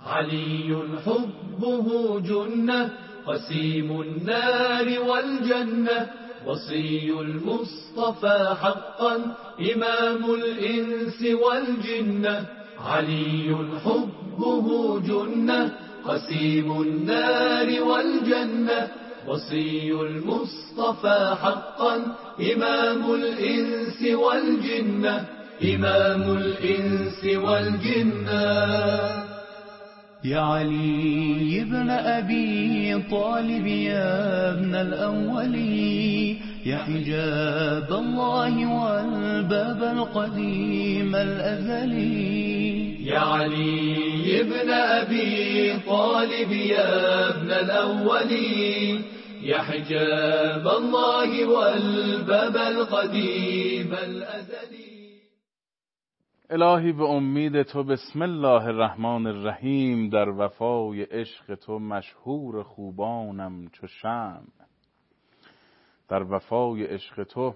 علي حبه جنة قسيم النار والجنة وصي المصطفى حقا إمام الإنس والجنة علي حبه جنة قسيم النار والجنة وصي المصطفى حقا إمام الإنس والجنة إمام الإنس والجنة. يا علي ابن أبي طالب يا ابن الأولي يا حجاب الله والباب القديم الأزلي. يا علي ابن أبي طالب يا ابن الأولي يا حجاب الله والباب القديم الأزلي. الهی به امید تو بسم الله الرحمن الرحیم، در وفای عشق تو مشهور خوبانم چو شمع. در وفای عشق تو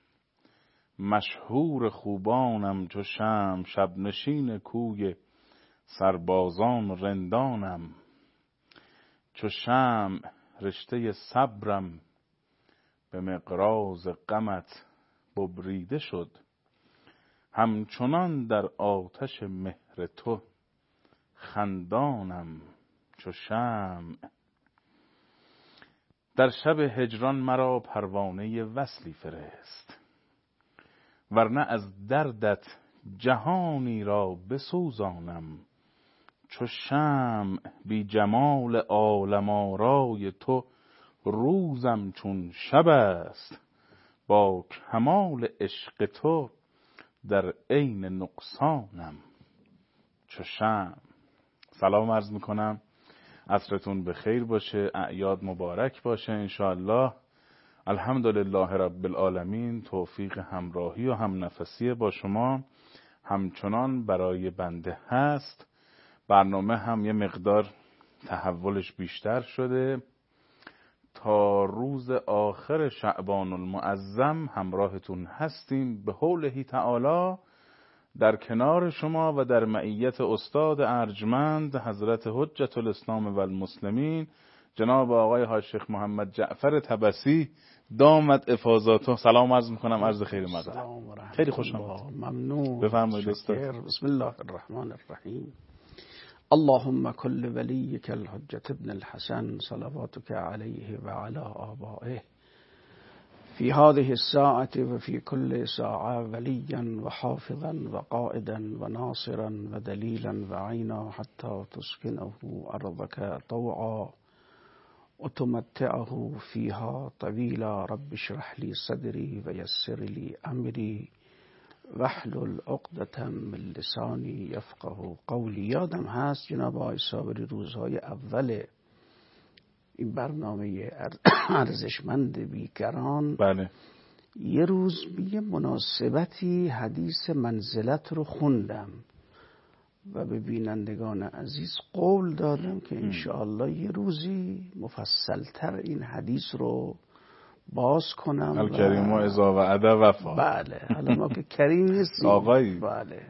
مشهور خوبانم چو شمع. شب نشین کوی سربازان و رندانم چو شمع. رشته صبرم به مقراض غمت ببریده شد، همچنان در آتش مهر تو خندانم چو شمع. در شب هجران مرا پروانه وصلی فرست، ورنه از دردت جهانی را بسوزانم چو شمع. بی جمال عالم آرای تو روزم چون شب است، با کمال عشق تو در عین نقصانم چو شمع. سلام عرض میکنم، عصرتون به خیر باشه، اعیاد مبارک باشه انشاءالله. الحمدلله رب العالمین، توفیق همراهی و هم نفسی با شما همچنان برای بنده هست. برنامه هم یه مقدار تحولش بیشتر شده، تا روز آخر شعبان المعظم همراهتون هستیم به حوله تعالی، در کنار شما و در معیت استاد ارجمند حضرت حجت الاسلام و المسلمین جناب آقای حاج شیخ محمد جعفر طبسی دامت افاضاته. سلام عرض میکنم، عرض خیر مقدم. خیلی خوش آمدید. ممنون. بفرمایید استاد. بسم الله الرحمن الرحیم. اللهم كل وليك الحجة ابن الحسن صلواتك عليه وعلى آبائه في هذه الساعة وفي كل ساعة وليا وحافظا وقائدا وناصرا ودليلا وعينا حتى تسكنه أرضك طوعا وتمتعه فيها طويلا. رب اشرح لي صدري ويسر لي أمري واحلل عقدة من لسانی یفقهوا قولی. یادم هست جناب آقای صابری روزهای اول این برنامه ارزشمند بیکران، بله، یه روز به یه مناسبتی حدیث منزلت رو خوندم و به بینندگان عزیز قول دادم که انشاءالله یه روزی مفصلتر این حدیث رو باز کنم. الکریم و اذا وعد وفا. بله، حالا ما که کریم نیستیم آقایی. بله.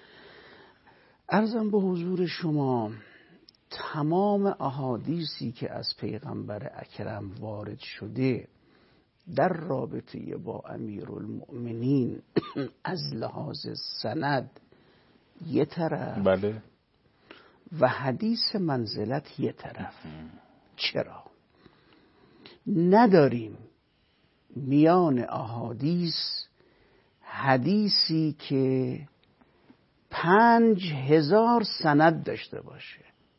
عرضم به حضور شما تمام احادیثی که از پیغمبر اکرم وارد شده در رابطه با امیرالمؤمنین از لحاظ سند یه طرف، بله، و حدیث منزلت یه طرف. چرا نداریم میان احادیث حدیثی که 5000 سند داشته باشه؟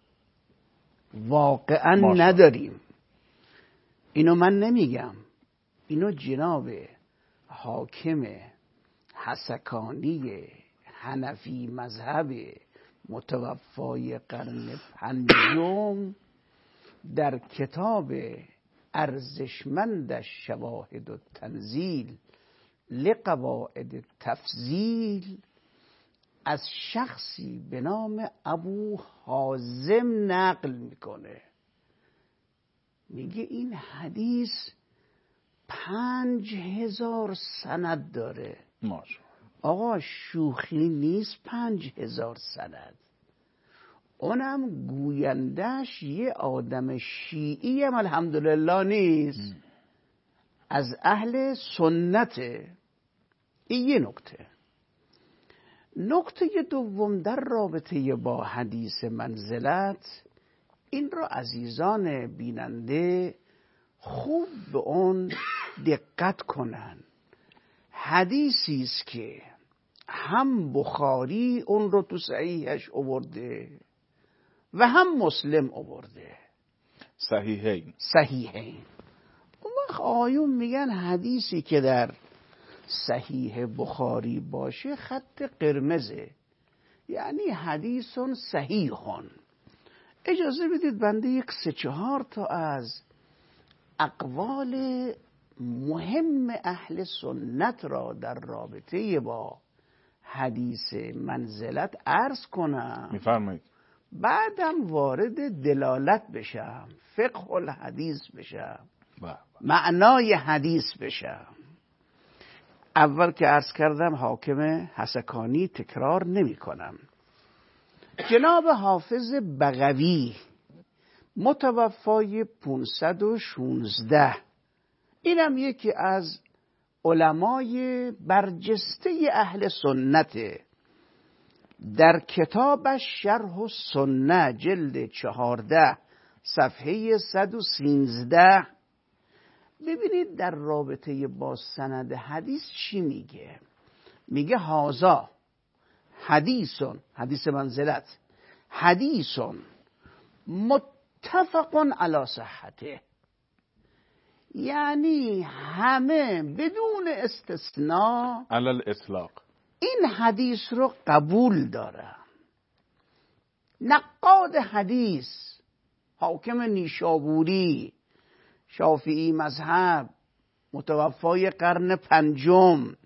واقعا نداریم. اینو من نمیگم، اینو جناب حاکم حسکانی حنفی مذهب متوفای قرن 5 در کتاب ارزشمندش شواهد و تنزیل لقواعد تفضیل از شخصی به نام ابو حازم نقل میکنه. میگه این حدیث 5000 سند داره. ماشاءالله. آقا شوخی نیست 5000 سند. اونم گویندش یه آدم شیعی هم الحمدلله نیست، از اهل سنته. این یه نکته. نکته دوم در رابطه با حدیث منزلت، این را عزیزان بیننده خوب به اون دقت کنن. حدیثی است که هم بخاری اون رو تو صحیحش آورده و هم مسلم آورده، صحیحین. اون وقت آیون میگن حدیثی که در صحیح بخاری باشه خط قرمزه، یعنی حدیثون صحیحون. اجازه بدید بنده یک 3-4 تا از اقوال مهم اهل سنت را در رابطه با حدیث منزلت عرض کنم. میفرمایید. بعدم وارد دلالت بشم، فقه الحدیث بشم، معنای حدیث بشم. اول که عرض کردم حاکم حسکانی تکرار نمی کنم. جناب حافظ بغوی متوفای 516، اینم یکی از علمای برجسته اهل سنته. در کتابش شرح السنه جلد 14 صفحه 113 ببینید در رابطه با سند حدیث چی میگه. میگه هازا حدیثون، حدیث منزلت، حدیثون متفقون علی صحته، یعنی همه بدون استثناء علی الاطلاق این حدیث رو قبول دارن. نقاد حدیث حاکم نیشابوری، شافعی مذهب، متوفای قرن 5،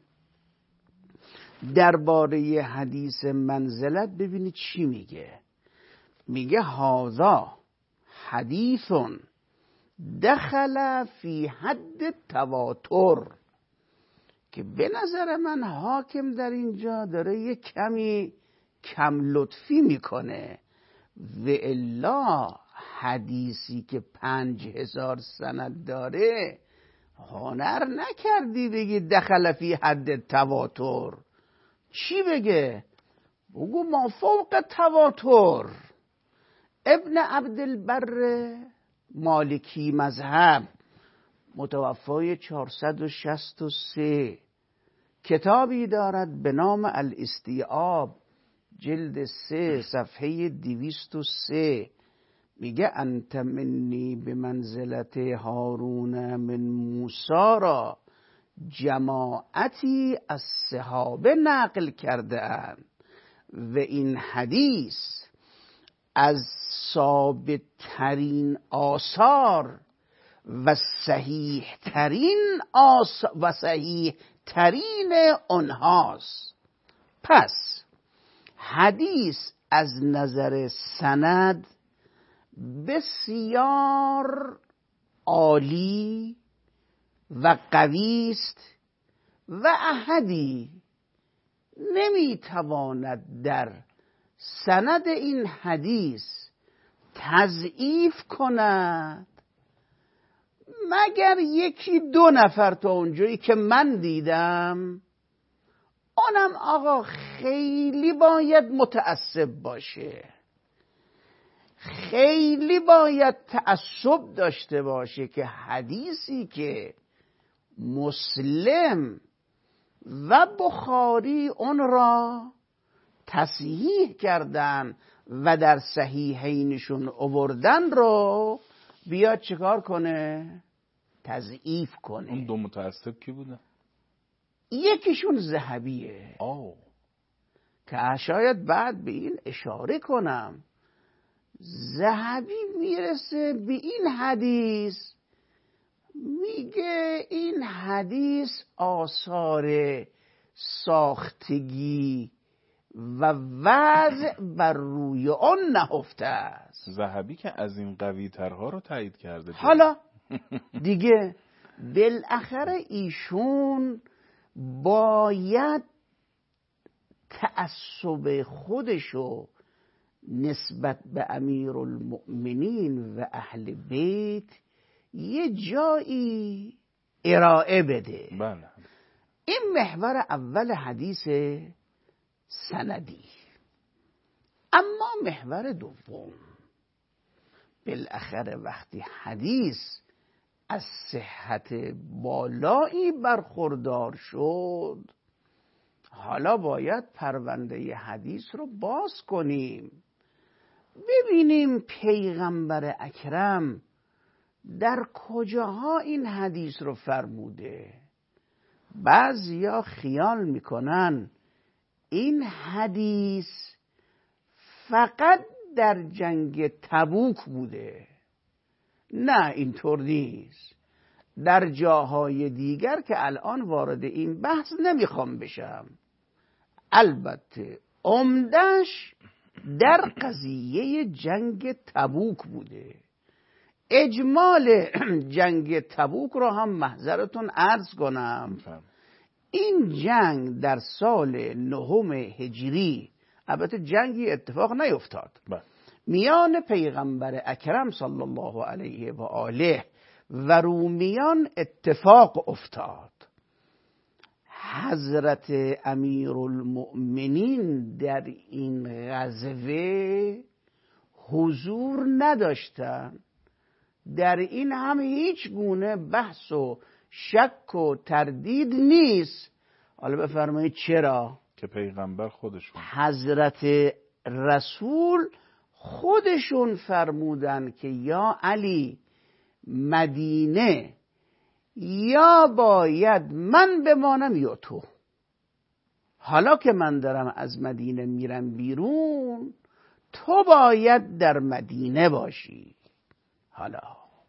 درباره حدیث منزلت ببینید چی میگه. میگه هذا حدیثون دخل فی حد تواتر، که به نظر من حاکم در اینجا داره یک کمی کم لطفی میکنه. و الا حدیثی که 5000 سند داره هنر نکردی بگی دخل فی حد تواتر. چی بگه؟ بگو ما فوق تواتر. ابن عبدالبر مالکی مذهب متوفای 463 کتابی دارد به نام الاستیعاب جلد 3 صفحه 203. میگه انت منی به منزلت هارون من موسی را جماعتی از صحابه نقل کرده اند و این حدیث از ثابت ترین آثار و صحیح ترین آنهاست. پس حدیث از نظر سند بسیار عالی و قوی است و احدی نمیتواند در سند این حدیث تضعیف کند مگر 1-2 نفر تا اونجایی که من دیدم. آنم آقا خیلی باید متعصب باشه، خیلی باید تعصب داشته باشه که حدیثی که مسلم و بخاری اون را تصحیح کردن و در صحیحینشون آوردن رو بیاد چیکار کنه؟ تضعیف کنه. اون 2 متعصب کی بودن؟ یکیشون ذهبیه که شاید بعد به این اشاره کنم. ذهبی میرسه به این حدیث، میگه این حدیث آثار ساختگی و وضع بر روی آن نهفته است. ذهبی که از این قوی ترها رو تایید کرده. حالا دیگه بالاخره ایشون باید تعصب خودشو نسبت به امیرالمؤمنین و اهل بیت یه جایی ارائه بده. بله. این محور اول حدیث سندی. اما محور دوم، بالاخره وقتی حدیث از صحت بالایی برخوردار شد، حالا باید پرونده حدیث رو باز کنیم، ببینیم پیغمبر اکرم در کجاها این حدیث رو فرموده. بعضیا خیال میکنن این حدیث فقط در جنگ تبوک بوده. نه، اینطور نیست. در جاهای دیگر که الان وارد این بحث نمیخوام بشم، البته عمدش در قضیه جنگ تبوک بوده. اجمال جنگ تبوک رو هم محضرتون عرض کنم. این جنگ در سال 9 هجری، البته جنگی اتفاق نیفتاد، میان پیغمبر اکرم صلی الله علیه و آله و رومیان اتفاق افتاد. حضرت امیرالمؤمنین در این غزوه حضور نداشتند. در این هم هیچ گونه بحث و شک و تردید نیست. حالا بفرمایید چرا؟ که پیغمبر خودشون، حضرت رسول خودشون فرمودن که یا علی، مدینه یا باید من بمانم یا تو. حالا که من دارم از مدینه میرم بیرون، تو باید در مدینه باشی. حالا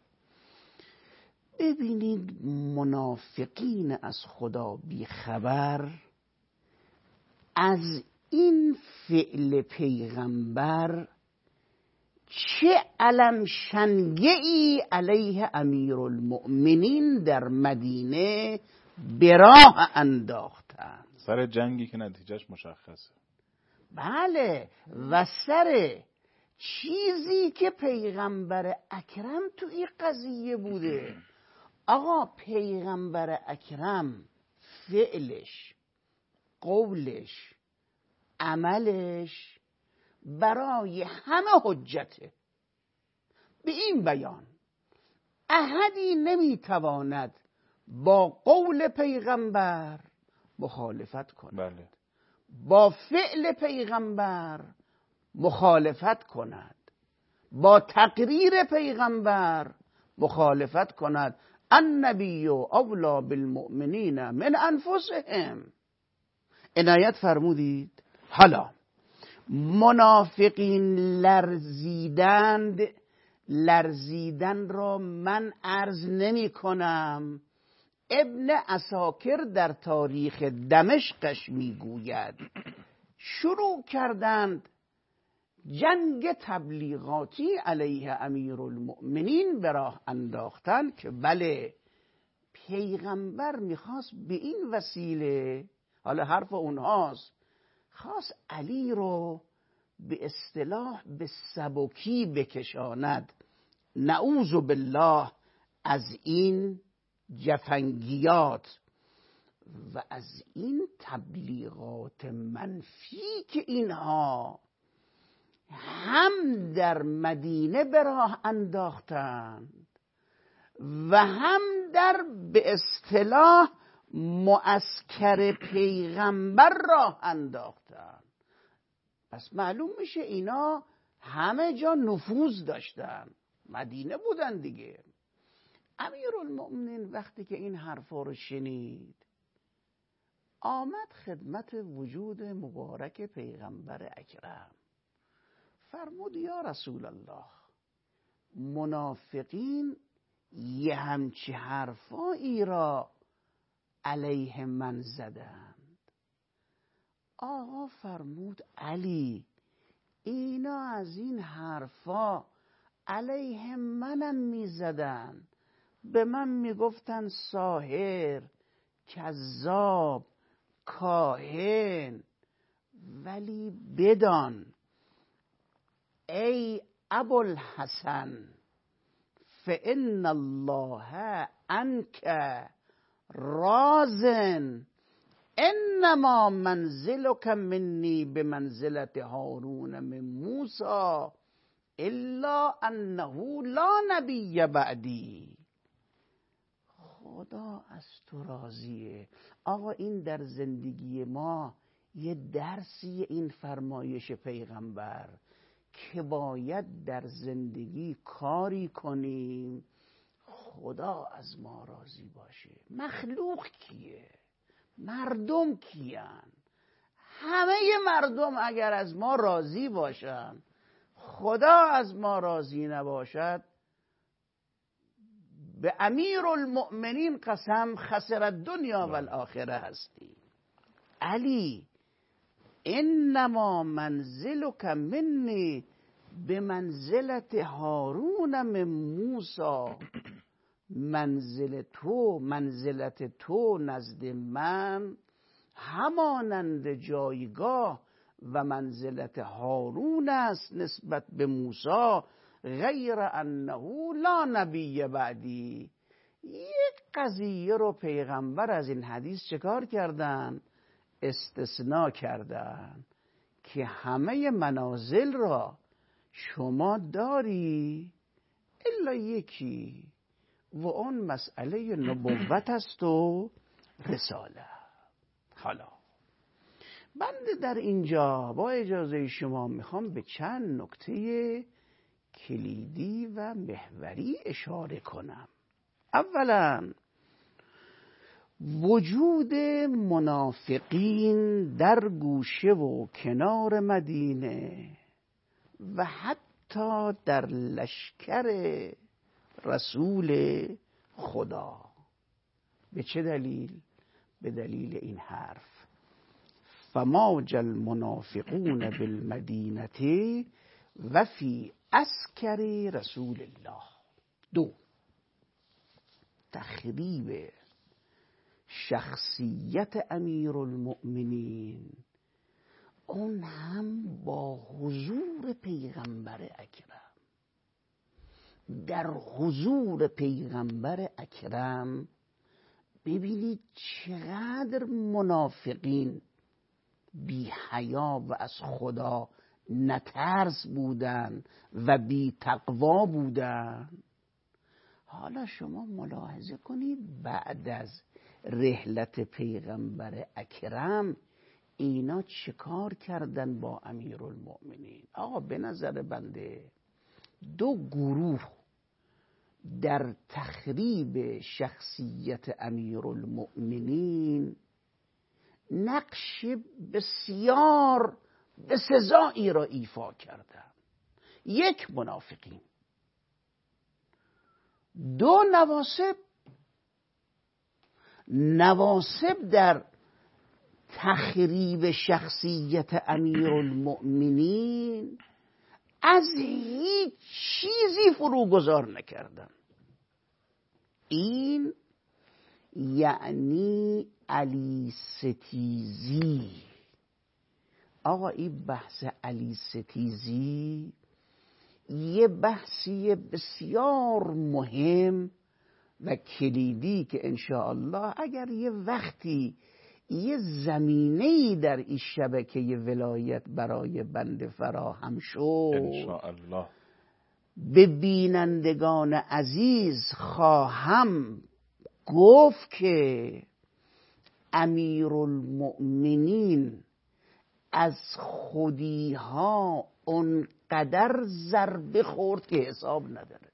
ببینید منافقین از خدا بیخبر از این فعل پیغمبر چه علم شنگه‌ای علیه امیرالمؤمنین در مدینه به راه انداختند. سر جنگی که نتیجهش مشخصه. بله، و سر چیزی که پیغمبر اکرم تو این قضیه بوده. آقا پیغمبر اکرم فعلش، قولش، عملش برای همه حجته. به این بیان احدی نمیتواند با قول پیغمبر مخالفت کند. بله. با فعل پیغمبر مخالفت کند، با تقریر پیغمبر مخالفت کند. النبی اولی بالمؤمنین من انفسهم. عنایت فرمودید. حالا منافقین لرزیدن را من عرض نمی کنم. ابن عساکر در تاریخ دمشقش میگوید شروع کردند جنگ تبلیغاتی علیه امیرالمؤمنین به راه انداختن که بله، پیغمبر میخواست به این وسیله، حالا حرف اونهاست، خواست علی رو به اصطلاح به سبکی بکشاند. نعوذ بالله از این جفنگیات و از این تبلیغات منفی که اینها هم در مدینه به راه انداختند و هم در به اصطلاح معسکر پیغمبر راه انداختند. پس معلوم میشه اینا همه جا نفوذ داشتن، مدینه بودن دیگه. امیرالمؤمنین وقتی که این حرفا رو شنید، آمد خدمت وجود مبارک پیغمبر اکرم، فرمود یا رسول الله، منافقین یه همچی حرفایی را علیه من زدند. آقا فرمود علی، اینا از این حرفا علیه منم میزدن، به من میگفتن ساحر، کذاب، کاهن، ولی بدان ای ابوالحسن فإن الله عنک راض انما منزلک منی بمنزلت هارون من موسی الا انه لا نبی بعدی. خدا از تو راضیه. آقا این در زندگی ما یه درسی این فرمایش پیغمبر که باید در زندگی کاری کنیم خدا از ما راضی باشه. مخلوق کیه؟ مردم کیان؟ همه مردم اگر از ما راضی باشن خدا از ما راضی نباشد به امیرالمؤمنین قسم خسر الدنیا و الاخره هستی. علی انما منزلک منی به منزلت هارون من موسی. منزلت تو نزد من همانند جایگاه و منزلت هارون است نسبت به موسی غیر انه لا نبی بعدی. یک قضیه رو پیغمبر از این حدیث چکار کردن؟ استثناء کردن که همه منازل را شما داری الا یکی و اون مسئله نبوت است و رساله. حالا بنده در اینجا با اجازه شما میخوام به چند نکته کلیدی و محوری اشاره کنم. اولا وجود منافقین در گوشه و کنار مدینه و حتی در لشکر رسول خدا. به چه دلیل؟ به دلیل این حرف فماج المنافقون بالمدینه و فی عسکر رسول الله. دو، تخریب شخصیت امیرالمؤمنین، اون هم با حضور پیغمبر اکرم. در حضور پیغمبر اکرم ببینید چقدر منافقین بی حیا و از خدا نترس بودن و بی تقوا بودن. حالا شما ملاحظه کنید بعد از رحلت پیغمبر اکرم اینا چه کار کردن با امیرالمؤمنین؟ آقا به نظر بنده دو گروه در تخریب شخصیت امیرالمؤمنین نقش بسیار بسزایی را ایفا کردن. یک، منافقین. دو، نواسب در تخریب شخصیت امیرالمؤمنین از هیچ چیزی فروگذار نکردن. این یعنی علی ستیزی. آقا این بحث علی ستیزی یه بحثی بسیار مهم و کلیدی که انشاءالله اگر یه وقتی یه زمینه‌ای در این شبکه ولایت برای بنده فراهم شد انشاءالله به بینندگان عزیز خواهم گفت که امیرالمؤمنین از خودیها اونقدر ضربه خورد که حساب نداره.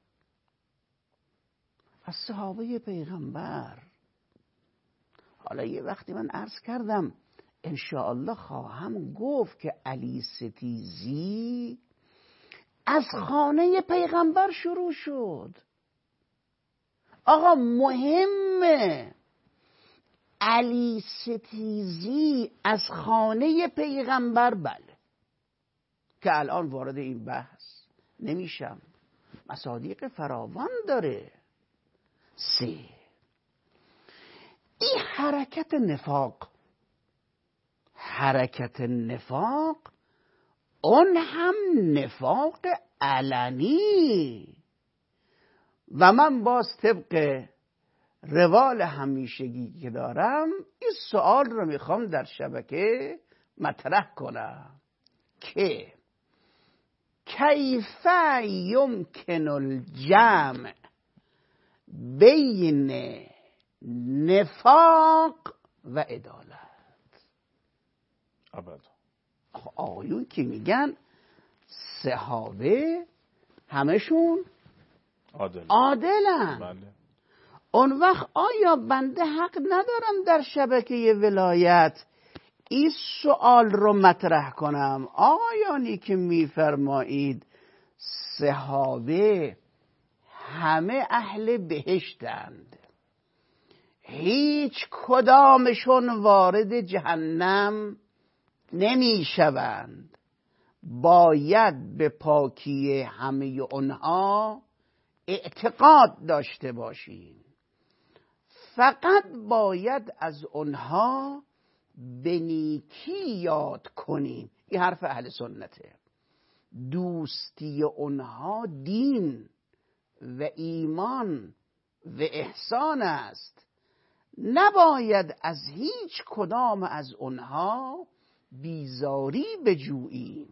از صحابه پیغمبر. حالا یه وقتی من عرض کردم انشاءالله خواهم گفت که علی ستیزی از خانه پیغمبر شروع شد. آقا مهمه علی ستیزی از خانه پیغمبر، بله، که الان وارد این بحث نمیشم، مصادیق فراوان داره. سه، این حرکت نفاق اون هم نفاق علنی. و من باز طبق روال همیشگی که دارم این سوال رو میخوام در شبکه مطرح کنم که کیف یمکن الجمع بین نفاق و عدالت. آقایون که میگن صحابه همشون عادلن، بله. اون وقت آیا بنده حق ندارم در شبکه ولایت این سوال رو مطرح کنم؟ آقایانی که میفرمایید صحابه همه اهل بهشتند، هیچ کدامشون وارد جهنم نمیشوند، باید به پاکی همه اونها اعتقاد داشته باشیم، فقط باید از اونها به نیکی یاد کنیم. این حرف اهل سنته. دوستی اونها دین و ایمان و احسان است، نباید از هیچ کدام از اونها بیزاری بجوییم.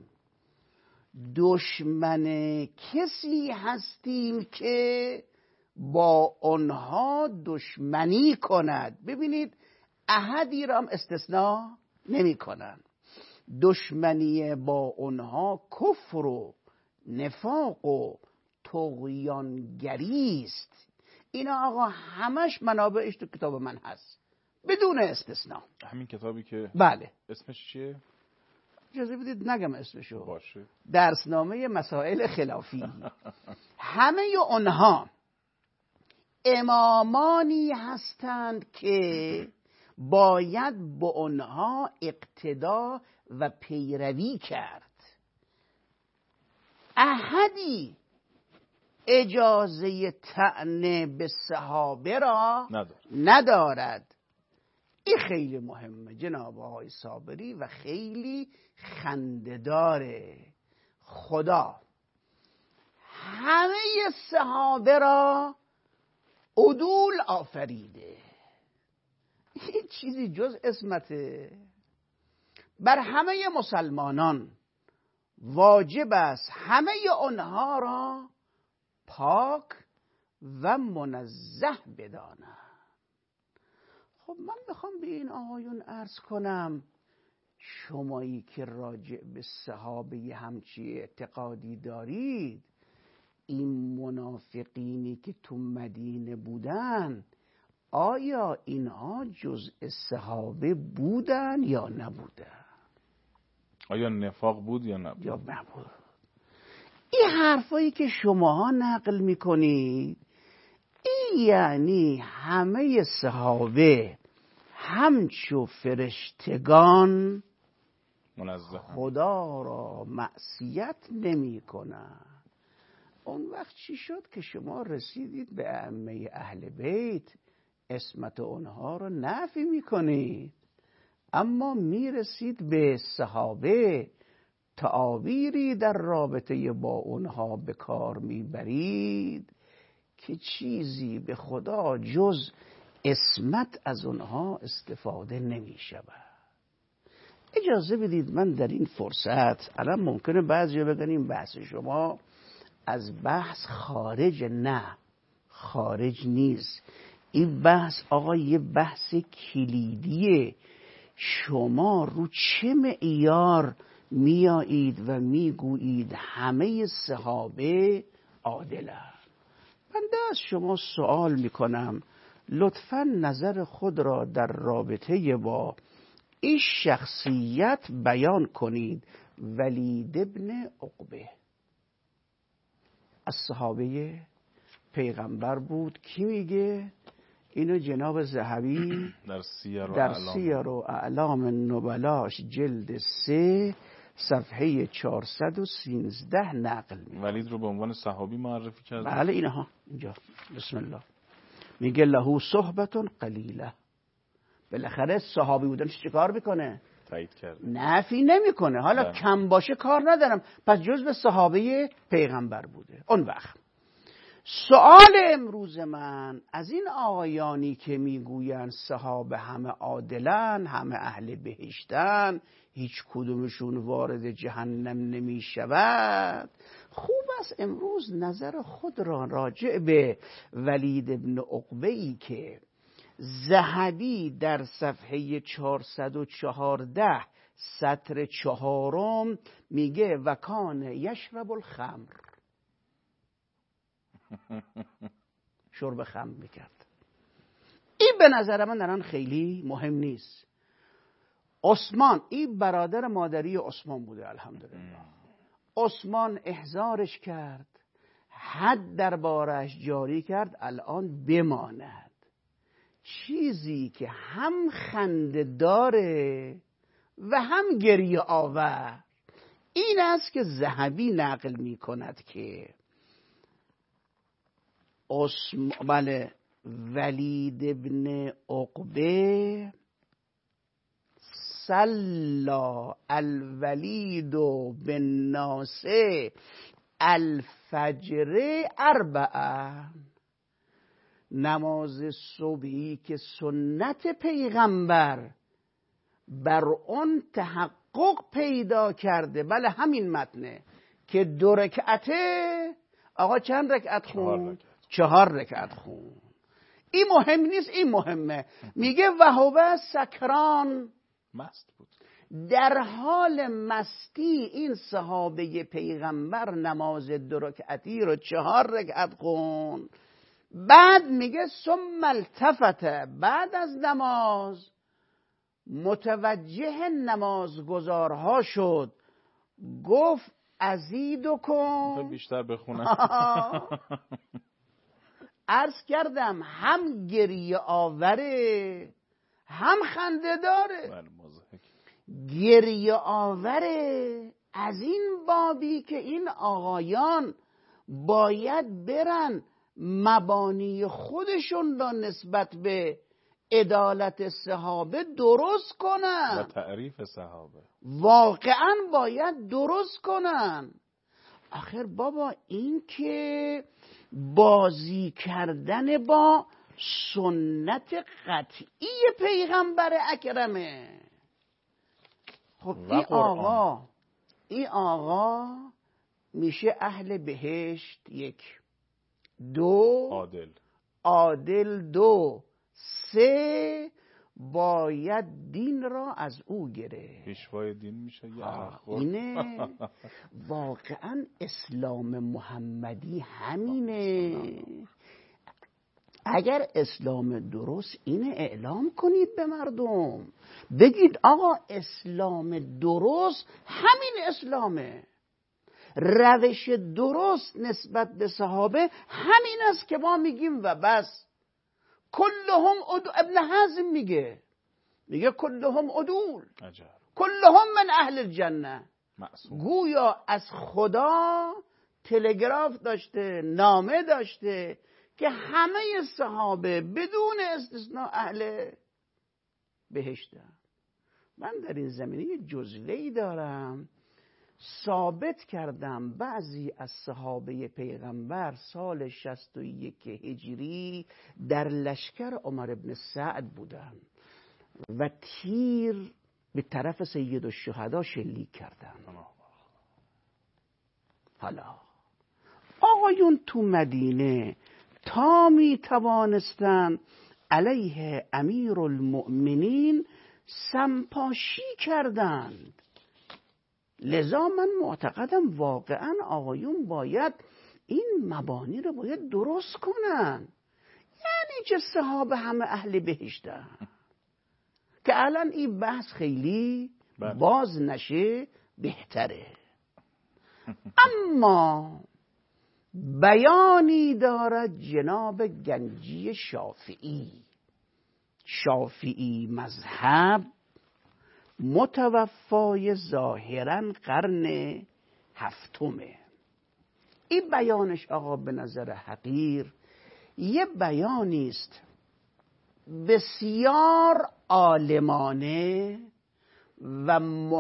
دشمن کسی هستیم که با اونها دشمنی کند. ببینید احدی را هم استثناء نمی کنند. دشمنی با اونها کفر و نفاق و طغیانگری است. اینا آقا همش منابعش تو کتاب من هست بدون استثناء. همین کتابی که بله اسمش چیه؟ اجازه بدید نگم اسمشو. باشه. درسنامه مسائل خلافی. همه اونها امامانی هستند که باید با اونها اقتدا و پیروی کرد. احدی اجازه طعنه به صحابه را ندارد. این خیلی مهمه جناب آقای صابری و خیلی خنده‌داره. خدا همه صحابه را عدول آفریده، این چیزی جز عصمته. بر همه مسلمانان واجب است همه آنها را پاک و منزه بدانند. خب من میخوام به این آقایون عرض کنم، شمایی که راجع به صحابه همچی اعتقادی دارید، این منافقینی که تو مدینه بودن آیا اینها جزء صحابه بودن یا نبودن؟ آیا نفاق بود یا نبود؟ یا نبود. این حرفایی که شماها نقل میکنید این یعنی همه صحابه همچو فرشتگان منزه خدا را معصیت نمی کنن. اون وقت چی شد که شما رسیدید به ائمه اهل بیت، عصمت اونها رو نفی میکنید، اما میرسید به صحابه تعابیری در رابطه با اونها به کار میبرید که چیزی به خدا جز عصمت از اونها استفاده نمیشود. اجازه بدید من در این فرصت، الان ممکنه بعضی بگن این بحث شما از بحث خارج. نه، خارج نیست. این بحث آقا یه بحث کلیدیه. شما رو چه معیار میایید و میگویید همه صحابه عادلند؟ من از شما سوال میکنم لطفا نظر خود را در رابطه با این شخصیت بیان کنید. ولید ابن عقبه از صحابه پیغمبر بود. کی میگه؟ اینو جناب ذهبی در سیر و اعلام النبلاش جلد 3 صفحه 413 نقل میکنه. ولید رو به عنوان صحابی معرفی کرده. بله اینها اینجا بسم الله میگه له صحبت قلیله. بالاخره صحابی بودنش چیکار میکنه؟ تایید کرد، نفی نمیکنه. حالا کم باشه کار ندارم، پس جزو صحابه پیغمبر بوده. اون وقت سوال امروز من از این آقایانی که میگوین صحابه همه عادلن، همه اهل بهشتن، هیچ کدومشون وارد جهنم نمی شود، خوب است امروز نظر خود را راجع به ولید ابن عقبه‌ای که ذهبی در صفحه 414 سطر 4 میگه و کان یشرب الخمر، شرب خمر میکرد. این به نظر من الان خیلی مهم نیست. عثمان، این برادر مادری عثمان بوده الحمدلله، عثمان احضارش کرد، حد دربارش جاری کرد، الان بماند. چیزی که هم خنده داره و هم گریه آور این است که ذهبی نقل می کند که ولید ابن عقبه صلا الولید بالناس الفجر 4، نماز صبحی که سنت پیغمبر بر اون تحقق پیدا کرده، بله همین متنه که 2 رکعته، آقا چند رکعت خون؟ 4 رکعت خون. این مهم نیست، این مهمه. میگه و هو سکران، مست بود، در حال مستی این صحابه پیغمبر نماز 2 رکعتی رو 4 رکعت خون. بعد میگه ثم التفت، بعد از نماز متوجه نمازگزارها شد، گفت ازیدکم، بیشتر بخونم. عرض کردم هم گریه آوره هم خنده داره. گریه آوره از این بابی که این آقایان باید برن مبانی خودشون را نسبت به عدالت صحابه درست کنن و تعریف صحابه، واقعا باید درست کنن. آخر بابا این که بازی کردن با سنت قطعی پیغمبر اکرمه. خب این آقا میشه اهل بهشت 1، 2 عادل، 2 3 باید دین را از او گرفت، پیشوای دین میشه. اینه واقعا اسلام محمدی همینه. اگر اسلام درست اینه اعلام کنید به مردم، بگید آقا اسلام درست همین اسلامه، روش درست نسبت به صحابه همین است که ما میگیم و بس. کلهم ابن حزم میگه کلهم عدول، کلهم من اهل الجنه. گویا از خدا تلگراف داشته، نامه داشته که همه صحابه بدون استثناء اهل بهشتن. من در این زمینه جزوه‌ای دارم، ثابت کردم بعضی از صحابه پیغمبر سال 61 هجری در لشکر عمر ابن سعد بودن و تیر به طرف سید الشهدا شلیک کردن. حالا آقایون تو مدینه تا می توانستن علیه امیر المؤمنین سمپاشی کردند. لذا من معتقدم واقعا آقایون باید این مبانی رو باید درست کنن. یعنی چه صحابه همه اهل بهشتن که الان این بحث خیلی باز نشه بهتره. اما بیانی دارد جناب گنجی شافعی مذهب، متوفای ظاهرا قرن 7. این بیانش آقا به نظر حقیر یه بیانی است بسیار عالمانه و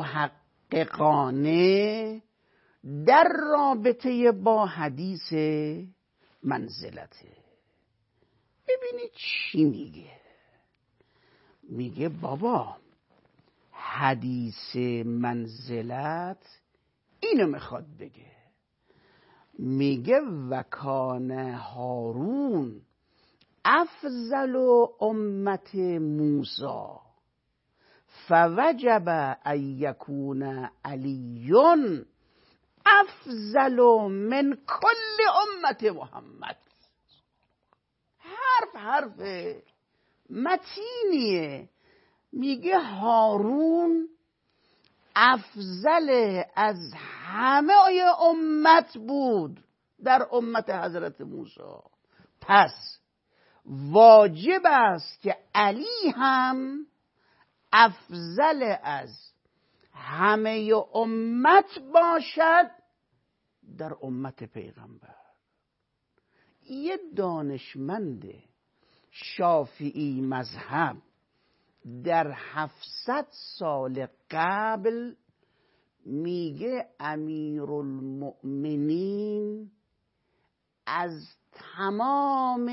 محققانه در رابطه با حدیث منزلته. ببینید چی میگه. میگه بابا حدیث منزلت اینو میخواد بگه. میگه وکان هارون افضل امت موسی فوجب ان یکون علی افضل من کل امت محمد. حرف متینیه. میگه هارون افضل از همه امت بود در امت حضرت موسی، پس واجب است که علی هم افضل از همه امت باشد در امت پیغمبر. یه دانشمند شافعی مذهب در 700 سال قبل میگه امیرالمؤمنین از تمام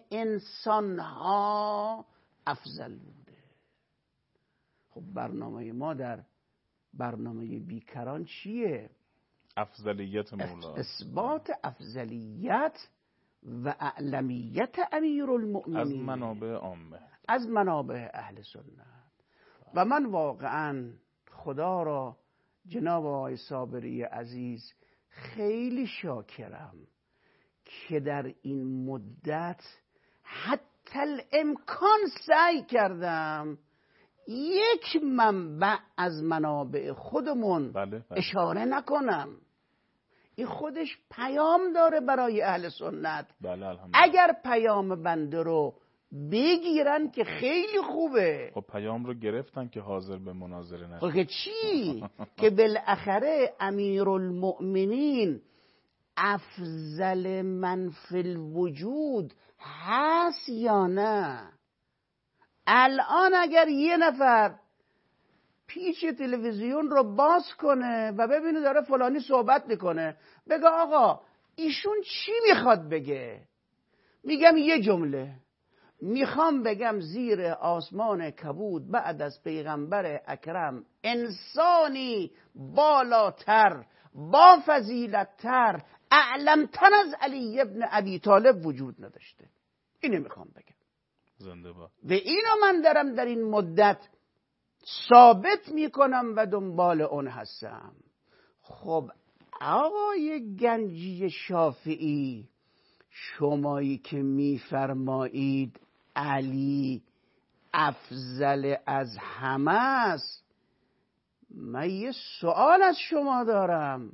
انسانها افضل بوده. خب برنامه ما در برنامه بیکران چیه؟ افضلیت مولا، اثبات افضلیت و اعلمیت امیرالمؤمنین از منابع عامه، از منابع اهل سنت. و من واقعا خدا را جناب آقای صابری عزیز خیلی شاکرم که در این مدت حتی الامکان سعی کردم یک منبع از منابع خودمون اشاره نکنم. این خودش پیام داره برای اهل سنت. اگر پیام بنده رو بگیرن که خیلی خوبه. خب پیام رو گرفتن که حاضر به مناظره نشن. خب که چی؟ که بالاخره امیرالمؤمنین افضل من فی الوجود هست یا نه؟ الان اگر یه نفر پیچ تلویزیون رو باز کنه و ببینه داره فلانی صحبت میکنه، بگه آقا ایشون چی میخواد بگه؟ میگم یه جمله، میخوام بگم زیر آسمان کبود بعد از پیغمبر اکرم انسانی بالاتر، با فضیلتتر، اعلمتر از علی ابن ابی طالب وجود نداشته. اینو میخوام بگم. زنده باد. و اینو من دارم در این مدت ثابت میکنم و دنبال اون هستم. خب آقای گنجی شافعی، شمایی که میفرمایید علی افضل از همه است، من یه سوال از شما دارم.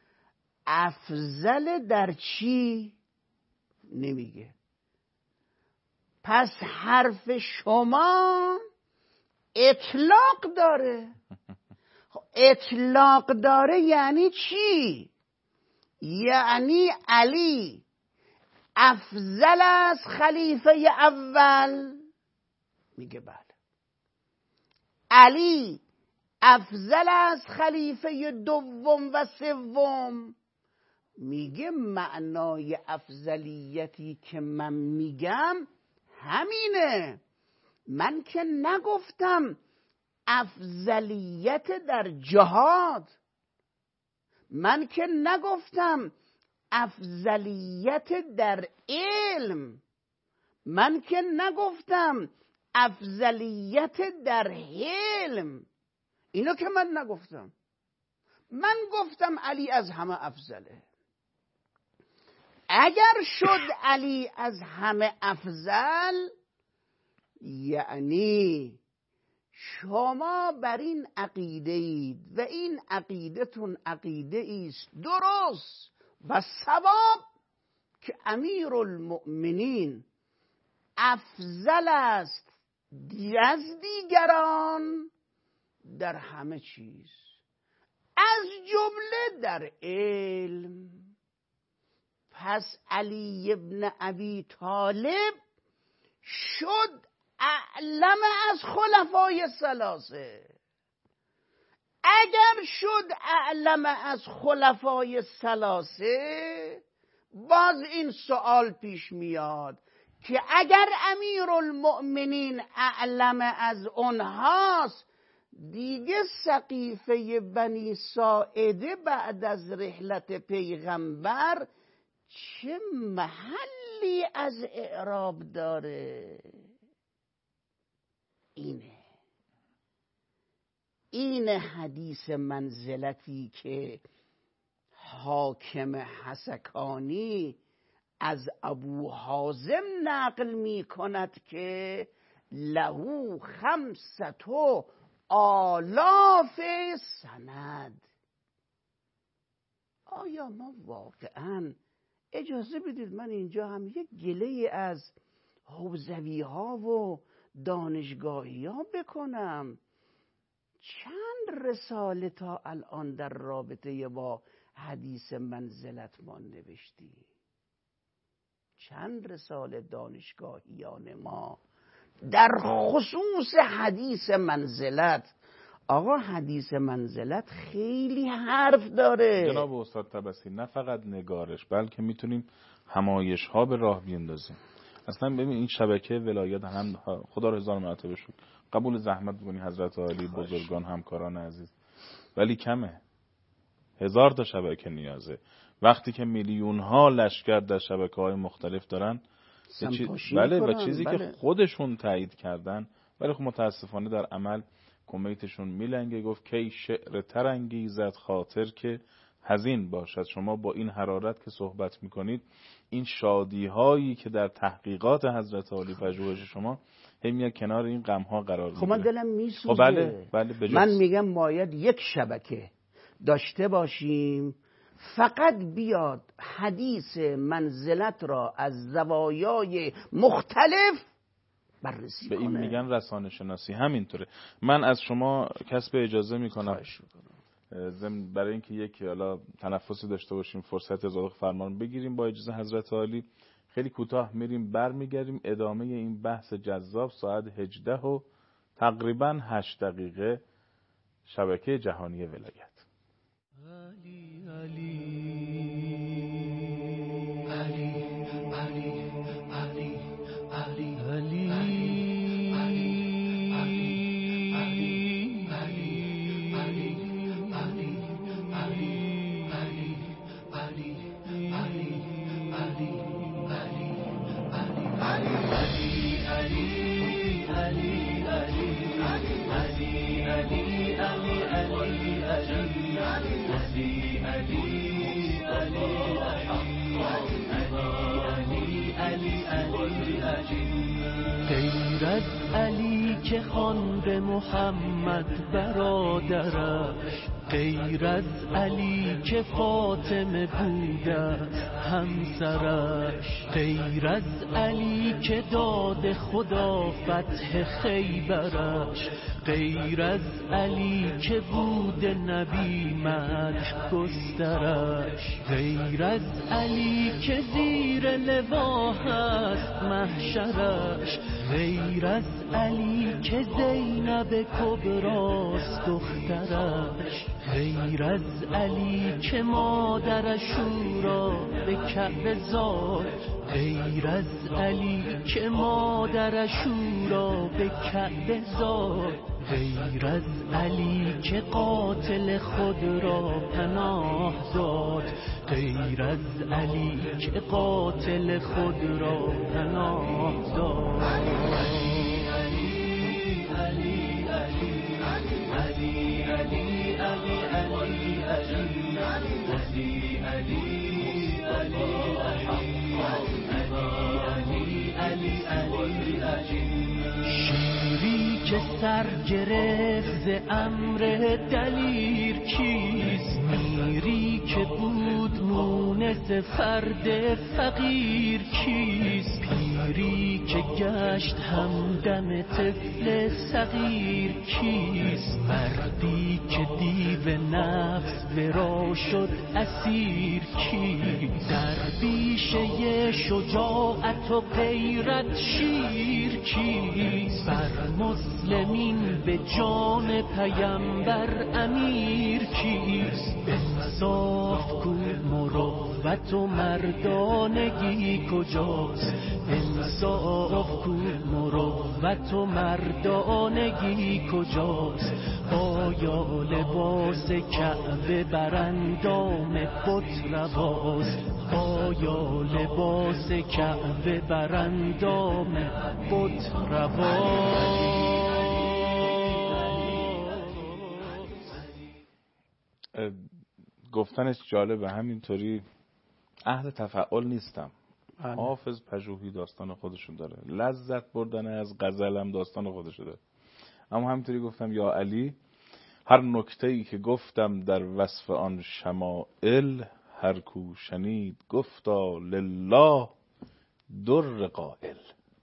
افضل در چی؟ نمیگه. پس حرف شما اطلاق داره. اطلاق داره یعنی چی؟ یعنی علی افضل از خلیفه اول؟ میگه بله. علی افضل از خلیفه دوم و سوم؟ میگه معنای افضلیتی که من میگم همینه. من که نگفتم افضلیت در جهاد، من که نگفتم افضلیت در علم، من که نگفتم افضلیت در حلم. اینو که من نگفتم. من گفتم علی از همه افضله. اگر شد علی از همه افضل، یعنی شما بر این عقیده اید و این عقیدتون عقیده است درست و ثواب که امیرالمؤمنین افضل است از دیگران در همه چیز، از جمله در علم. پس علی ابن ابی طالب شد اعلم از خلفای ثلاثه. اگر شد اعلم از خلفای ثلاثه، باز این سوال پیش میاد که اگر امیرالمؤمنین اعلم از اونهاست، دیگه سقیفه بنی ساعده بعد از رحلت پیغمبر چه محلی از اعراب داره؟ اینه حدیث منزلتی که حاکم حسکانی از ابو حازم نقل می کند که لهو 5,000 سند. آیا ما واقعا اجازه بدید من اینجا هم یک گله از حوزوی ها و دانشگاهی ها بکنم؟ چند رساله تا الان در رابطه با حدیث منزلت ما نوشتی؟ چند رساله دانشگاهیان ما در خصوص حدیث منزلت؟ آقا حدیث منزلت خیلی حرف داره جناب استاد طبسی. نه فقط نگارش، بلکه میتونیم همایش ها به راه بیندازیم. اصلا ببین این شبکه ولایت هم خدا رو هزار مرتبه شکر قبول زحمت بکنی حضرت عالی، بزرگان، همکاران عزیز، ولی کمه. 1000 تا شبکه نیازه. وقتی که میلیون ها لشکر در شبکه‌های مختلف دارن بله و چیزی که خودشون تایید کردن، ولی خب متاسفانه در عمل کمیتشون میلنگه. گفت کی شعر ترانگیزد خاطر که حزین باشد. شما با این حرارت که صحبت میکنید، این شادی هایی که در تحقیقات حضرت عالی پژوهش شما هم میاد کنار این غم ها قرار میگیره. خب من دلم میسوزه. خب بله من میگم باید یک شبکه داشته باشیم فقط بیاد حدیث منزلت را از زوایای مختلف بررسی کنه. به این میگن رسانه شناسی. همینطوره. من از شما کسب اجازه میکنم برای اینکه یک حالا تنفسی داشته باشیم، فرصت اضافه فرمان بگیریم با اجازه حضرت عالی. خیلی کوتاه میریم برمیگردیم ادامه این بحث جذاب. ساعت 18 و تقریبا 8 دقیقه شبکه جهانی ولایت. علی علی علی علی علی علی علی غیر از علی که خواند محمد برادرش، غیر از علی که فاطمه بوده همسرش، غیر از علی که داد خدا فتح خیبرش، غیر از علی که بود نبی مدح گسترش، غیر از علی که زیر لوا هست محشرش، غیر از علی که زینب کبراست دخترش، غیر از علی که مادرش او را به کعبه زاد، غیر از علی که مادرش او را به کعبه زاد، غیر از علی که قاتل خود را پناه داد، غیر از علی که قاتل خود را پناه داد. علی علی علی علی علی علی علی علی علی علی شیری که سر گرفت ز امر دلیر کیست، میری که بود مونس فرد فقیر کیست، پیری که گشت همدم طفل صغیر کیست، مردی که دیو نفس ورا شد اسیر کیست، درویشه شجاعت و غیرت شیر کیست، بر مسلمین به جان پیامبر امیر کیست؟ انصاف کو، مروت و مردانگی کجاست؟ انصاف کو، مروت و مردانگی کجاست؟ آیا لباس کعبه بر اندام بت رواست؟ آیا لباس کعبه بر اندام بت رواست؟ گفتنش جالبه. همینطوری اهل تفعال نیستم. حافظ پژوهی داستان خودشون داره، لذت بردن از غزل هم داستان خودشو داره. اما همینطوری گفتم یا علی، هر نکته‌ای که گفتم در وصف آن شمائل، هر کو شنید گفتا لله در قائل.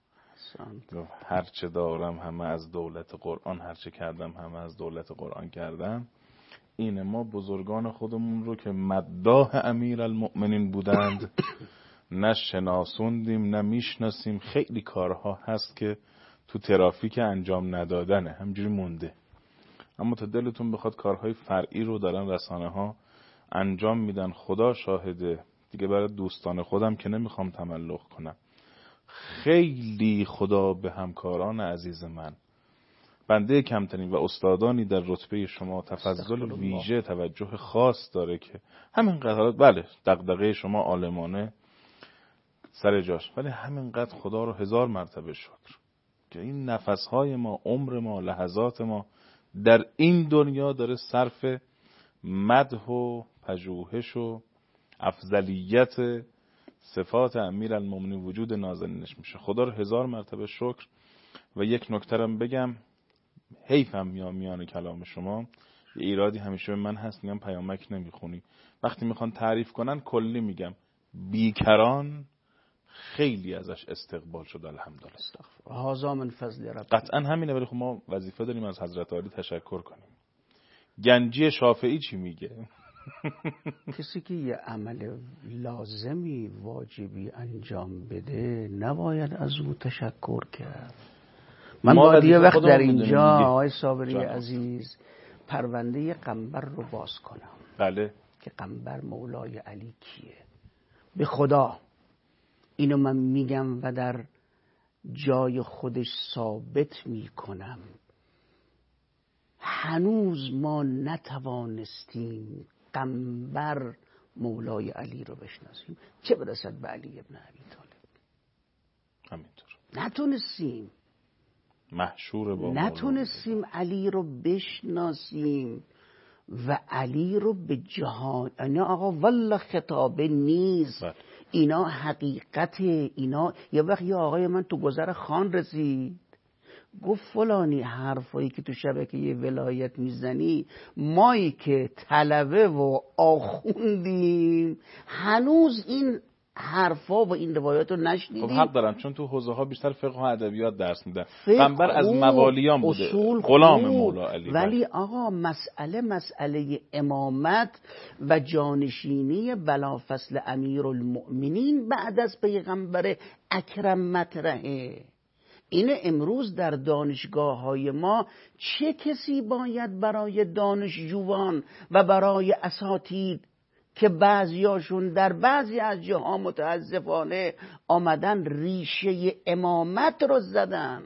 هرچه دارم همه از دولت قرآن، هرچه کردم همه از دولت قرآن کردم. این ما بزرگان خودمون رو که مداح امیر المؤمنین بودند نه شناسوندیم نه میشناسیم. خیلی کارها هست که تو ترافیک انجام ندادنه، همجوری مونده. اما تا دلتون بخواد کارهای فرعی رو دارن رسانه ها انجام میدن. خدا شاهده دیگه، برای دوستان خودم که نمیخوام تملق کنم، خیلی خدا به همکاران عزیز من، بنده کمترین و استادانی در رتبه شما تفضل ویژه، توجه خاص داره که همینقدر، بله دغدغه شما عالمانه سر جاش، ولی همینقدر خدا رو 1000 مرتبه شکر که این نفسهای ما، عمر ما، لحظات ما در این دنیا داره صرف مدح و پژوهش و افضلیت صفات امیرالمومنین وجود نازنینش میشه. خدا رو 1000 مرتبه شکر. و یک نکته رو بگم، حیفم میان کلام شما یه ایرادی همیشه به من هست، میگم پیامک نمیخونی. وقتی میخوان تعریف کنن کلی میگم، بیکران خیلی ازش استقبال شد الحمدلله. هذا من فضل رب. قطعا همینه، ولی خب ما وظیفه داریم از حضرت عالی تشکر کنیم. گنجی شافعی چی میگه؟ کسی که یه عمل لازمی واجبی انجام بده نباید از او تشکر کرد. من باید یه وقت در اینجا آقای صابری عزیز پرونده قنبر رو باز کنم. بله. که قنبر مولای علی کیه؟ به خدا اینو من میگم و در جای خودش ثابت میکنم، هنوز ما نتوانستیم قنبر مولای علی رو بشناسیم، چه برسد به علی ابن ابی طالب. همینطور نتونستیم، محشور با نتونستیم علی رو بشناسیم و علی رو به جهان، اینا آقا والله خطابه نیست. اینا حقیقته. اینا یه وقت یه آقای من تو گذر خان رسید، گفت فلانی حرفایی که تو شبکه ولایت میزنی، مایی که طلبه و آخوندیم هنوز این حرفا و این روایات رو نشنیدیم. خب حق دارن، چون تو حوزه ها بیشتر فقه و ادبیات درس میدن. قنبر از موالیان بوده، غلام مولا علی. ولی آقا مسئله امامت و جانشینی بلافصل امیرالمؤمنین بعد از پیغمبر اکرم مطرحه. این امروز در دانشگاه های ما چه کسی باید برای دانشجویان و برای اساتید که بعضیاشون در بعضی از جاها متاسفانه آمدن ریشه امامت رو زدن،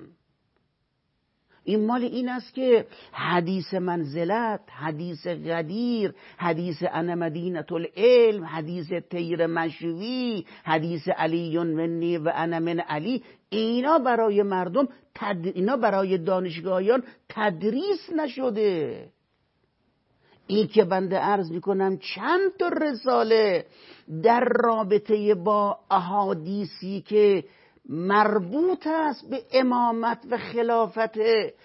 این مال این است که حدیث منزلت، حدیث غدیر، حدیث انا مدینة العلم، حدیث طیر مشوی، حدیث علی منی و انا من علی، اینا برای مردم اینا برای دانشگاهیان تدریس نشده. این که بنده عرض میکنم چند تا رساله در رابطه با احادیثی که مربوط است به امامت و خلافت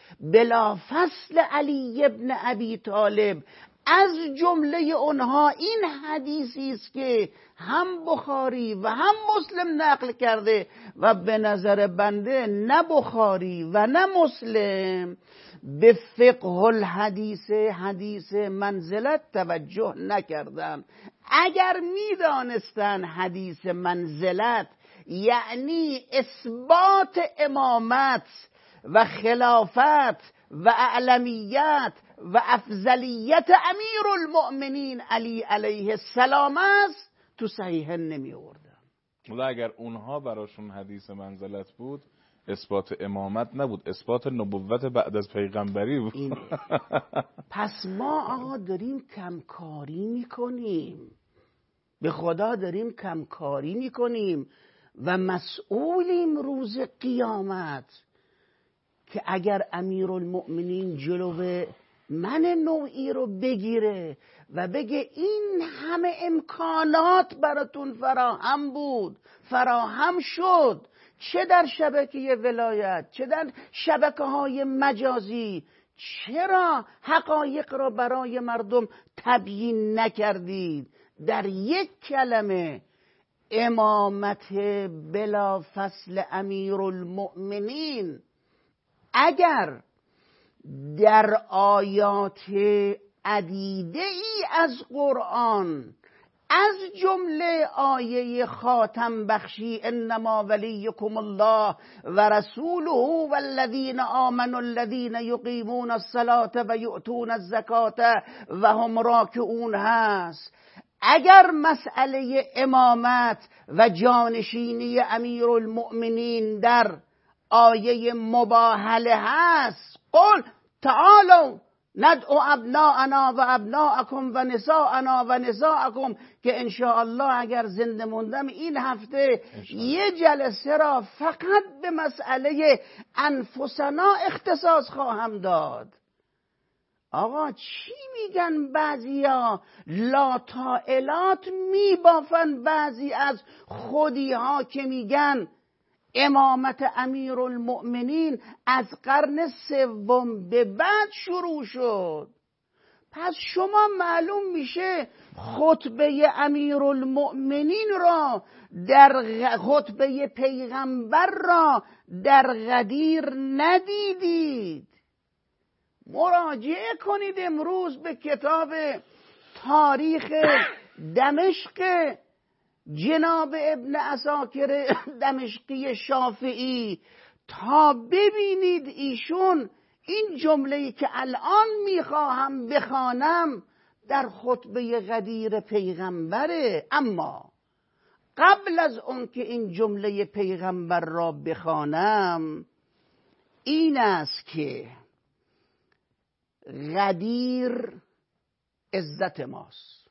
بلافصل علی ابن ابی طالب، از جمله اونها این حدیثی است که هم بخاری و هم مسلم نقل کرده و به نظر بنده نه بخاری و نه مسلم به فقه الحدیث، حدیث منزلت توجه نکردن. اگر میدانستن حدیث منزلت یعنی اثبات امامت و خلافت و اعلمیت و افضلیت امیرالمؤمنین علی علیه السلام است تو صحیحین نمی آوردن. ولی اگر اونها براشون حدیث منزلت بود، اثبات امامت نبود، اثبات نبوت بعد از پیغمبری بود. پس ما آقا داریم کمکاری میکنیم، به خدا داریم کمکاری میکنیم و مسئولیم روز قیامت که اگر امیرالمؤمنین جلو من نوعی رو بگیره و بگه این همه امکانات براتون فراهم بود، فراهم شد، چه در شبکه ولایت، چه در شبکه‌های مجازی، چرا حقایق را برای مردم تبیین نکردید؟ در یک کلمه امامت بلا فصل امیرالمؤمنین اگر در آیات عدیده ای از قرآن از جمله آیه خاتم بخشی انما ولیکم الله و رسوله والذین آمنوا الذین یقیمون الصلاة و یؤتون الزکاة و هم راکعون هست، اگر مسئله امامت و جانشینی امیرالمؤمنین در آیه مباهله هست، قل تعالوا ندعو ابناءنا و ابناءکم و نساءنا و نساءکم، که انشاءالله اگر زنده موندم این هفته یه جلسه را فقط به مسئله انفسنا اختصاص خواهم داد. آقا چی میگن بعضیا؟ لاتائلات میبافن بعضی از خودی ها که میگن امامت امیرالمؤمنین از قرن سوم به بعد شروع شد. پس شما معلوم میشه خطبه امیرالمؤمنین را در خطبه پیغمبر را در غدیر ندیدید. مراجعه کنید امروز به کتاب تاریخ دمشق جناب ابن عساکر دمشقی شافعی تا ببینید ایشون این جمله‌ای که الان میخواهم بخوانم در خطبه غدیر پیغمبره. اما قبل از اون که این جمله پیغمبر را بخوانم، این است که غدیر عزت ماست،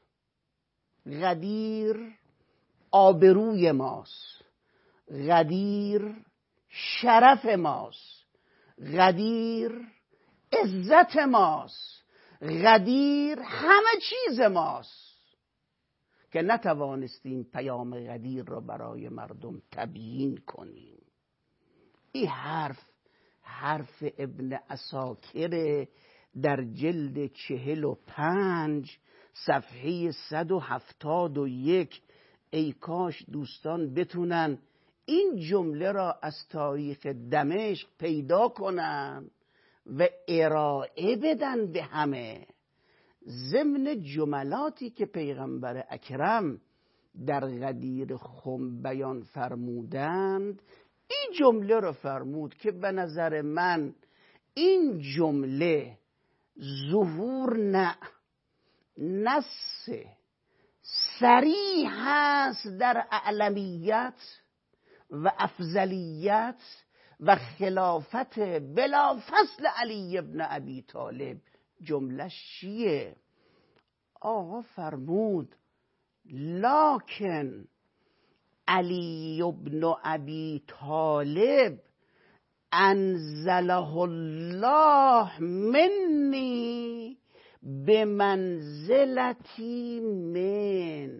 غدیر آبروی ماست، غدیر شرف ماست، غدیر عزت ماست، غدیر همه چیز ماست که نتوانستیم پیام غدیر را برای مردم تبیین کنیم. این حرف ابن عساکر در جلد 45 صفحه 171. ای کاش دوستان بتونن این جمله را از تاریخ دمشق پیدا کنن و ارائه بدن به همه، ضمن جملاتی که پیغمبر اکرم در غدیر خم بیان فرمودند. این جمله را فرمود که به نظر من این جمله ظهور نص صریح هست در اعلمیت و افضلیت و خلافت بلا فصل علی ابن ابی طالب. جمله چیه؟ آقا فرمود لکن علی ابن ابی طالب انزله الله منی به منزلتی من.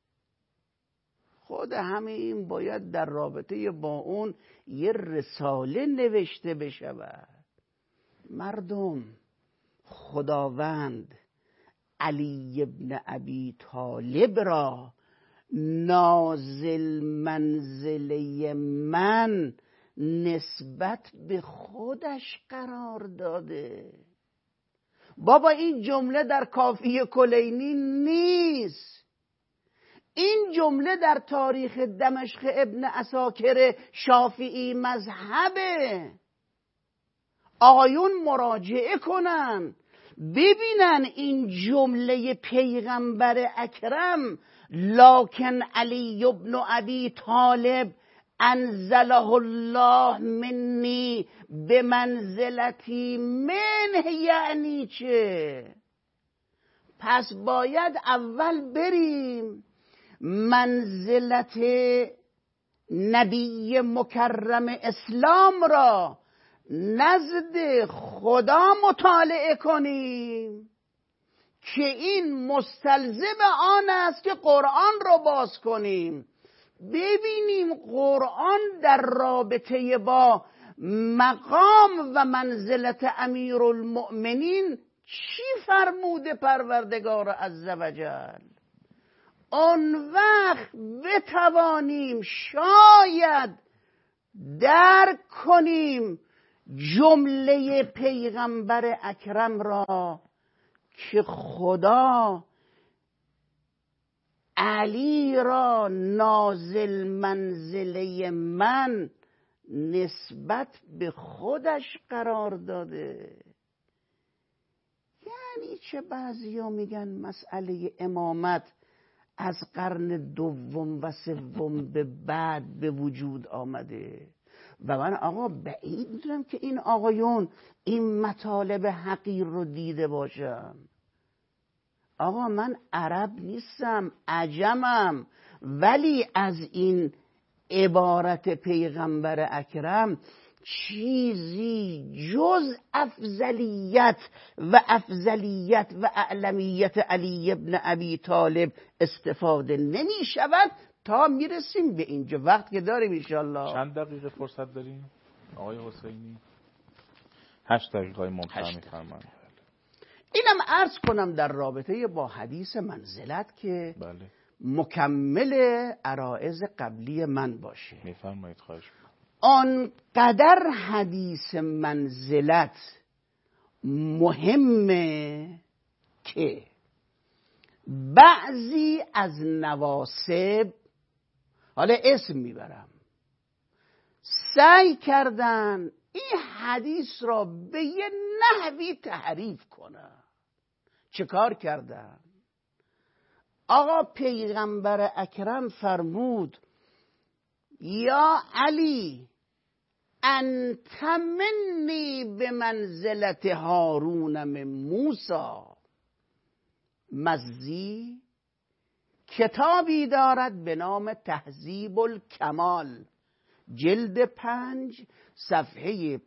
خود همه این باید در رابطه با اون یه رساله نوشته بشود. مردم، خداوند علی ابن ابی طالب را نازل منزله من نسبت به خودش قرار داده. بابا این جمله در کافیه کلینی نیست، این جمله در تاریخ دمشق ابن عساکر شافعی مذهبه. آقایون مراجعه کنن ببینن این جمله پیغمبر اکرم لکن علی ابن ابی طالب انزله الله منی به منزلتی منه یعنی چه؟ پس باید اول بریم منزلت نبی مکرم اسلام را نزد خدا مطالعه کنیم که این مستلزم آن است که قرآن را باز کنیم، ببینیم قرآن در رابطه با مقام و منزلت امیرالمؤمنین چی فرموده پروردگار عزوجل. آن وقت بتوانیم شاید درک کنیم جمله پیغمبر اکرم را که خدا علی را نازل منزله من نسبت به خودش قرار داده. یعنی چه؟ بعضیا میگن مسئله امامت از قرن دوم و سوم به بعد به وجود آمده و من آقا بعید میدونم که این آقایون این مطالب حقیر رو دیده باشم. آقا من عرب نیستم، عجمم، ولی از این عبارت پیغمبر اکرم چیزی جز افضلیت و اعلمیت علی ابن ابی طالب استفاده نمی شود تا میرسیم به اینجا. وقت که داریم انشالله. چند دقیقه فرصت داریم آقای حسینی؟ 8 دقیقه ممتنع می‌فرمایید. اینم عرض کنم در رابطه با حدیث منزلت که بله. مکمل عرائض قبلی من باشه. میفرمایید. خواهش می‌کنم. آنقدر حدیث منزلت مهمه که بعضی از نواسب، حالا اسم میبرم، سعی کردن این حدیث را به یه نحوی تحریف کنن. چه کار کردن؟ آقا پیغمبر اکرم فرمود یا علی انت منی به منزلت هارون من موسی. مزی کتابی دارد به نام تهذیب الکمال، جلد 5 صفحه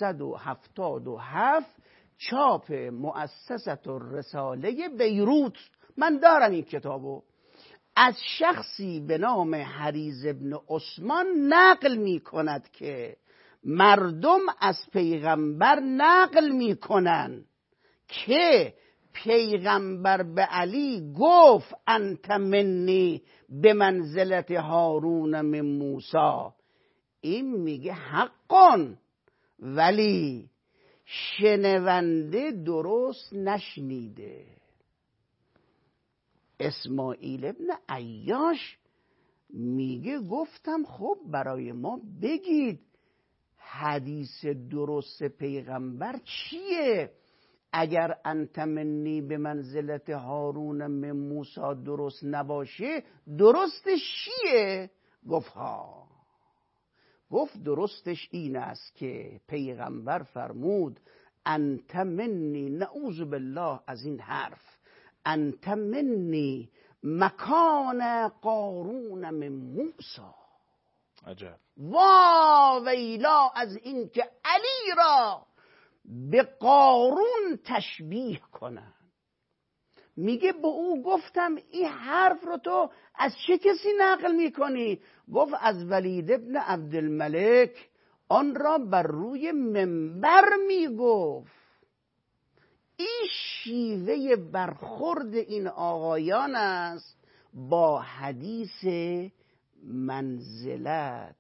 577، چاپ مؤسسة الرساله بیروت. من دارم این کتابو. از شخصی به نام حریز ابن عثمان نقل می کند که مردم از پیغمبر نقل می کنن که پیغمبر به علی گفت انت منی به منزلت هارون من موسی. این میگه حقا، ولی شنونده درست نشنیده. اسماعیل ابن عیاش میگه گفتم خب برای ما بگید حدیث درست پیغمبر چیه؟ اگر انت منی به منزلت هارون من موسی درست نباشه درستش چیه؟ گفت ها. گفت درستش این است که پیغمبر فرمود انت منی، نعوذ بالله از این حرف، انت منی مکان قارون من موسی. عجب. وا ویلا از این که علی را به قارون تشبیه کنن. میگه به او گفتم این حرف رو تو از چه کسی نقل میکنی؟ گفت از ولید ابن عبدالملک، آن را بر روی منبر میگفت. این شیوه برخورد این آقایان است با حدیث منزلت.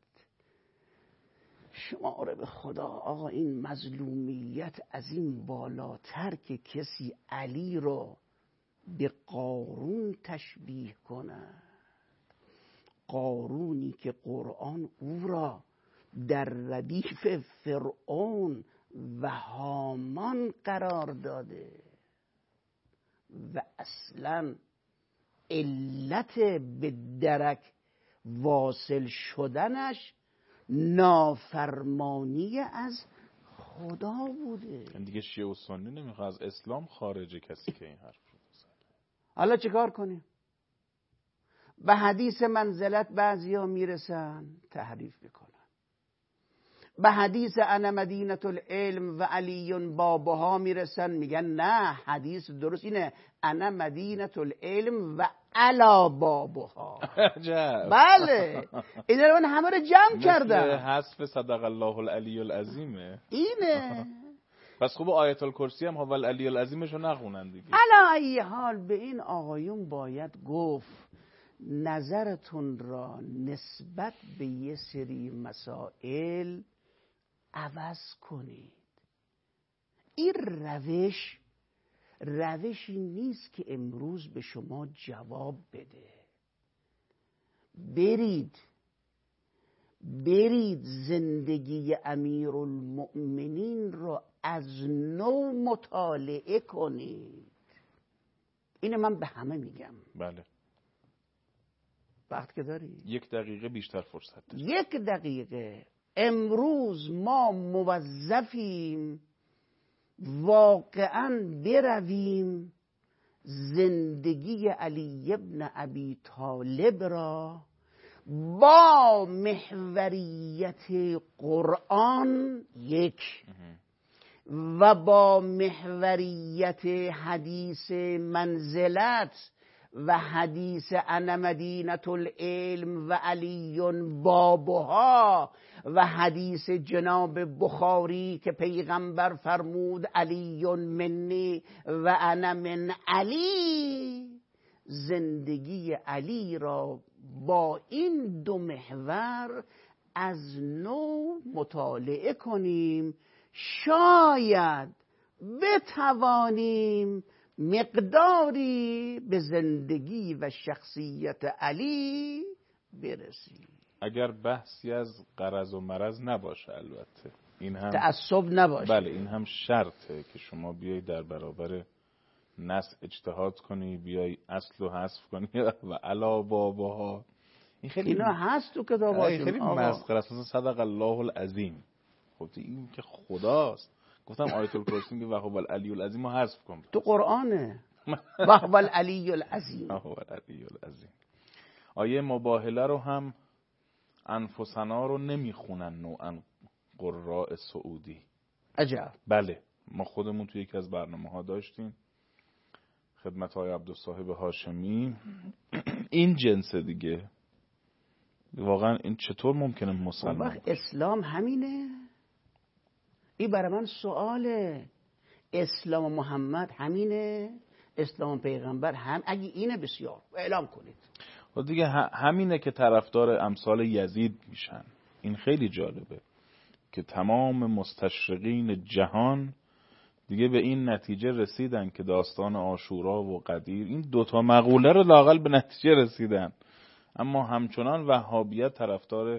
شماره به خدا آقا این مظلومیت از این بالاتر که کسی علی رو به قارون تشبیه کند. قارونی که قرآن او را در ردیف فرعون و هامان قرار داده و اصلا علت به درک واصل شدنش نافرمانی از خدا بوده. دیگه شیعه و سنی نمیخواد از اسلام خارجه کسی که این حرف رو بزنه. حالا چه کار کنیم؟ به حدیث منزلت بعضیا میرسن تحریف میکنن، به حدیث انا مدینه العلم و علی بابها میرسن میگن نه حدیث درست اینه انا مدینه العلم و علا بابها. بله اینا رو من همه رو جمع کردم. مثل حذف صدق الله العلی العظیمه اینه. پس خوب آیت الکرسی هم هو العلی العظیمشو نخونن دیگه. علا ای حال به این آقایون باید گفت نظرتون را نسبت به یه سری مسائل عوض کنید. این روشی نیست که امروز به شما جواب بده. برید زندگی امیرالمؤمنین را از نو مطالعه کنید. اینو من به همه میگم. بله. وقت که داری؟ 1 دقیقه بیشتر فرصت داری. 1 دقیقه. امروز ما موظفیم واقعا برویم زندگی علی ابن ابی طالب را با محوریت قرآن و با محوریت حدیث منزلت و حدیث انا مدینه العلم و علی بابها و حدیث جناب بخاری که پیغمبر فرمود علی منی و انا من علی، زندگی علی را با این 2 محور از نو مطالعه کنیم. شاید بتوانیم مقداری به زندگی و شخصیت علی برسیم. اگر بحثی از غرض و مرض نباشه، البته این هم تعصب نباشه. بله این هم شرطه که شما بیای در برابر نص اجتهاد کنی، بیای اصل و حذف کنی و علا باباها. این خیلی اینا هست تو کتاباتون. خیلی مسخره است. مثلا صدق الله العظیم. خب این که خداست. گفتم آیت الکرسی میگه وهو العلی العظیم رو حذف کن. تو قرآنه. وهو العلی العظیم. وهو العلی العظیم. آیه مباهله رو هم انفسنا رو نمیخونن نوعا قراء سعودی. عجب. بله ما خودمون توی یکی از برنامه‌ها داشتیم خدمت های عبدالصاحب هاشمی. این جنس دیگه واقعا این چطور ممکنه مسلمان وقت اسلام همینه؟ این برای من سواله. اسلام محمد همینه؟ اسلام پیغمبر هم؟ اگه اینه بسیار اعلام کنید. و دیگه همینه که طرفدار امثال یزید میشن. این خیلی جالبه که تمام مستشرقین جهان دیگه به این نتیجه رسیدن که داستان عاشورا و قدیر این 2 مقوله رو لااقل به نتیجه رسیدن، اما همچنان وهابیت طرفدار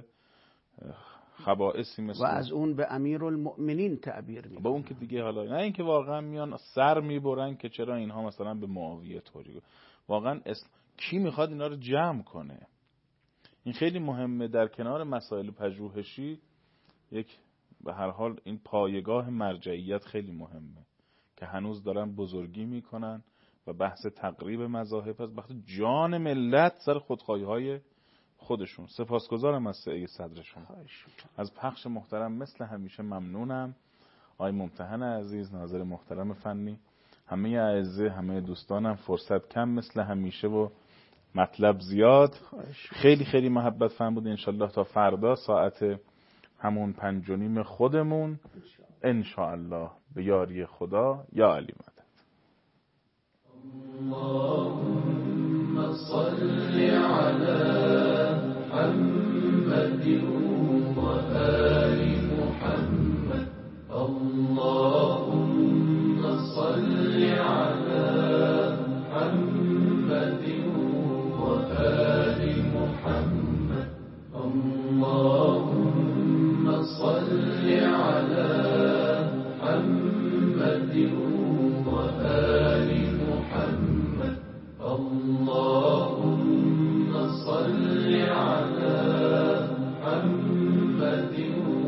خبائثی مثل و از اون به امیرالمؤمنین تعبیر میکنن. با اون که دیگه حالا نه اینکه واقعا میان سر میبرن که چرا اینها مثلا به معاویه طوری واقعا کی میخواد اینا رو جمع کنه. این خیلی مهمه. در کنار مسائل پژوهشی یک به هر حال این پایگاه مرجعیت خیلی مهمه که هنوز دارن بزرگی میکنن و بحث تقریب مذاهب از وقت جان ملت سر خودخواهی های خودشون. سپاسگزارم از سعی صدرشون. از پخش محترم مثل همیشه ممنونم. آقای ممتحن عزیز، ناظر محترم فنی، همه اعزه، همه دوستانم. فرصت کم مثل همیشه و مطلب زیاد. خیلی خیلی محبت فهم بود. انشالله تا فردا ساعت همون 5:30 خودمون انشاءالله به یاری خدا. یا علی مدد. اللهم صل علی محمد و آل محمد. اللهم صل علی محمد و آل محمد. اللهم صل علی محمد وآل محمد اللهم صل على محمد